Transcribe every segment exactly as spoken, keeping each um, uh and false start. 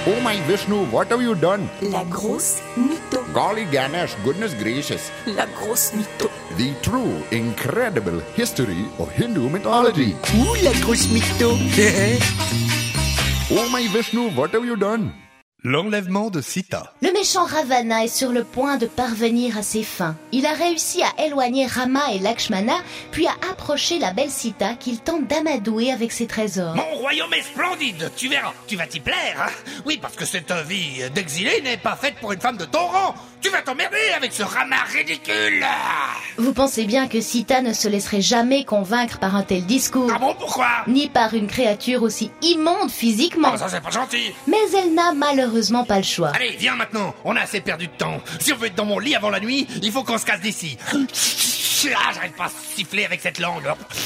Oh my Vishnu, what have you done? La grosse mytho. Golly Ganesh, goodness gracious. La grosse mytho. The true, incredible history of Hindu mythology. Ouh, la grosse mytho. Oh my Vishnu, what have you done? L'enlèvement de Sita. Le méchant Ravana est sur le point de parvenir à ses fins. Il a réussi à éloigner Rama et Lakshmana, puis à approcher la belle Sita qu'il tente d'amadouer avec ses trésors. Mon royaume est splendide, tu verras, tu vas t'y plaire. Oui, parce que cette vie d'exilé n'est pas faite pour une femme de ton rang. Tu vas t'emmerder avec ce Rama ridicule. Vous pensez bien que Sita ne se laisserait jamais convaincre par un tel discours. Ah bon, pourquoi? Ni par une créature aussi immonde physiquement. Oh, ça c'est pas gentil. Mais elle n'a malheureusement pas le choix. Allez, viens maintenant, on a assez perdu de temps. Si on veut être dans mon lit avant la nuit, il faut qu'on se casse d'ici. Ah, j'arrive pas à siffler avec cette langue.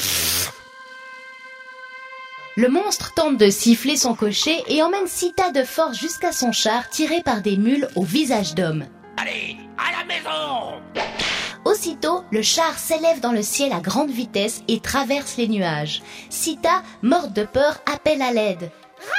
Le monstre tente de siffler son cocher et emmène Sita de force jusqu'à son char tiré par des mules au visage d'homme. Allez, à la maison! Aussitôt, le char s'élève dans le ciel à grande vitesse et traverse les nuages. Sita, morte de peur, appelle à l'aide.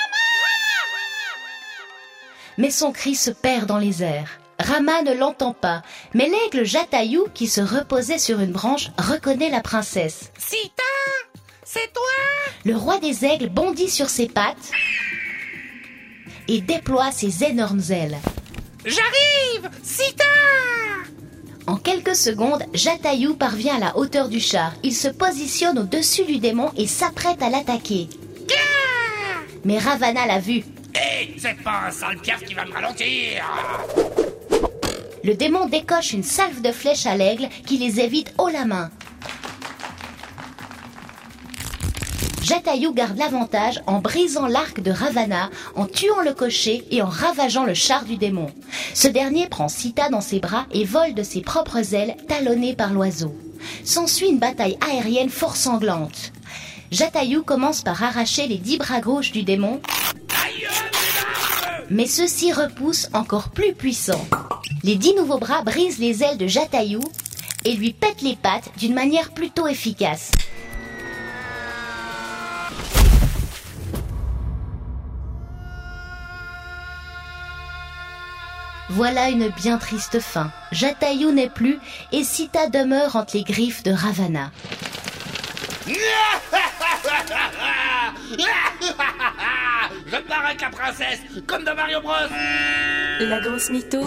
Mais son cri se perd dans les airs. Rama ne l'entend pas, mais l'aigle Jatayu, qui se reposait sur une branche, reconnaît la princesse. Sita, c'est toi? Le roi des aigles bondit sur ses pattes et déploie ses énormes ailes. J'arrive, Sita! En quelques secondes, Jatayu parvient à la hauteur du char. Il se positionne au-dessus du démon et s'apprête à l'attaquer. Mais Ravana l'a vu. Hé, hey, c'est pas un sale piaf qui va me ralentir! Le démon décoche une salve de flèches à l'aigle qui les évite haut la main. Jatayu garde l'avantage en brisant l'arc de Ravana, en tuant le cocher et en ravageant le char du démon. Ce dernier prend Sita dans ses bras et vole de ses propres ailes, talonné par l'oiseau. S'ensuit une bataille aérienne fort sanglante. Jatayu commence par arracher les dix bras gauches du démon, mais ceux-ci repoussent encore plus puissants. Les dix nouveaux bras brisent les ailes de Jatayu et lui pètent les pattes d'une manière plutôt efficace. Voilà une bien triste fin. Jatayu n'est plus et Sita demeure entre les griffes de Ravana. Je pars avec la princesse, comme dans Mario Bros. La grosse mytho.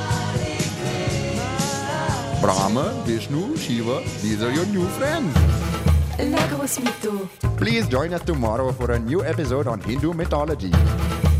Brahma, Vishnu, Shiva, these are your new friends. La grosse mytho. Please join us tomorrow for a new episode on Hindu mythology.